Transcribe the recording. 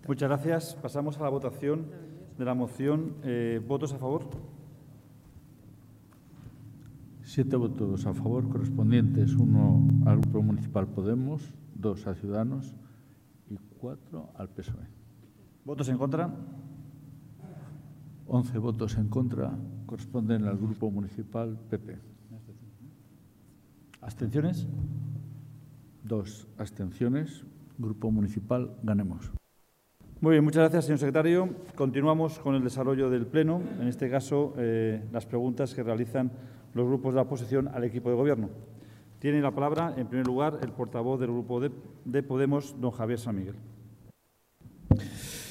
Muchas gracias. Pasamos a la votación de la moción. ¿Votos a favor? 7 votos a favor, correspondientes 1 al Grupo Municipal Podemos, 2 a Ciudadanos y 4 al PSOE. ¿Votos en contra? 11 votos en contra, corresponden al Grupo Municipal PP. ¿Abstenciones? 2 abstenciones, Grupo Municipal Ganemos. Muy bien, muchas gracias, señor secretario. Continuamos con el desarrollo del Pleno. En este caso, las preguntas que realizan los grupos de la oposición al equipo de Gobierno. Tiene la palabra, en primer lugar, el portavoz del Grupo de Podemos, don Javier San Miguel.